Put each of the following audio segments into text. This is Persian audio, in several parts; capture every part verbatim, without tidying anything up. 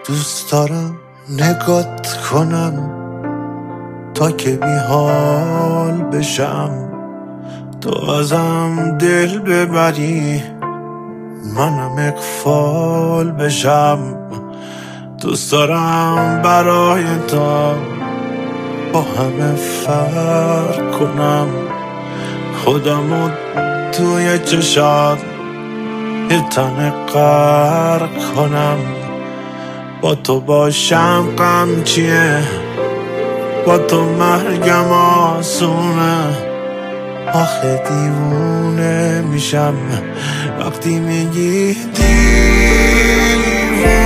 دوست دارم نگات کنم تا که بی حال بشم، تو ازم دل ببری منم اغفال بشم. دوست دارم برای تو با همه فرق کنم، خودمو توی چشات یه تن غرق کنم. با تو باشم غم چیه، با تو مرگم آسونه. آخه دیوونه میشم وقتی میگی دیوونه.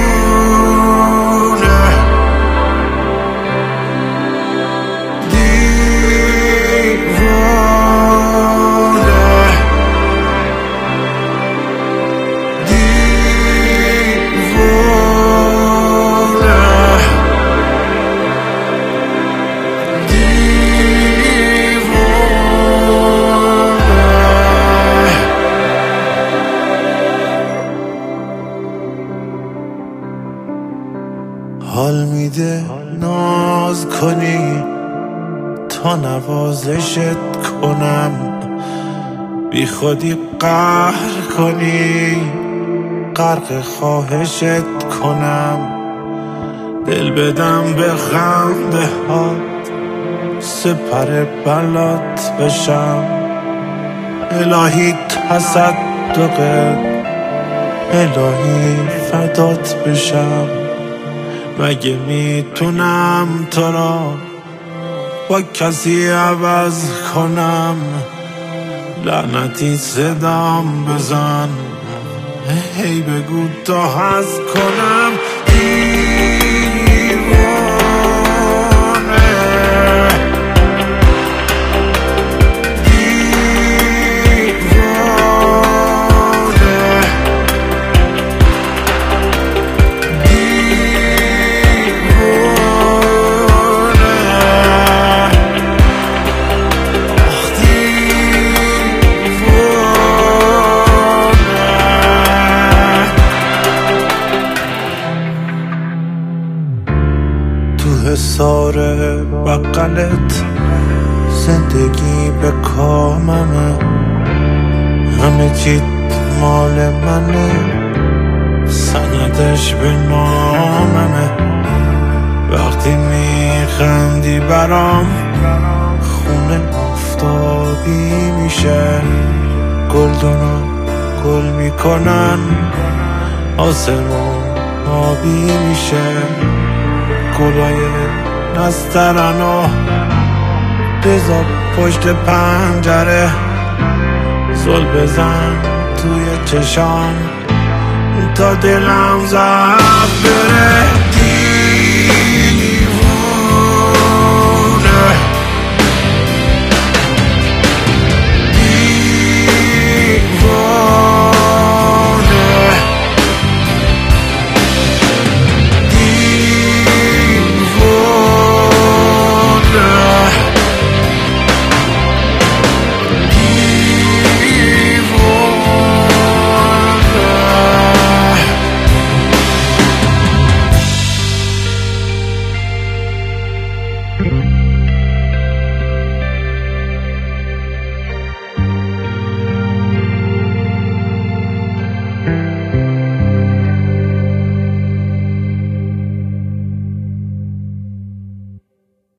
حال میده ناز کنی تا نوازشت کنم، بی خودی قهر کنی غرق خواهشت کنم. دل بدم به خنده هات سپر بلات بشم، الهی تصدقت الهی فدات بشم. مگه میتونم تو را با کسی عوض کنم؟ لعنتی صدام بزن هی بگو تا هست کنم. حسار بقلت زندگی به کاممه، همه چیت مال منه، سندش به ناممه. وقتی میخندی برام خونه آفتابی میشه، گلدونا گل میکنن آسمون آبی میشه. گلای نسترنو بذار پشت پنجره، زل بزن توی چشام تا دلم زد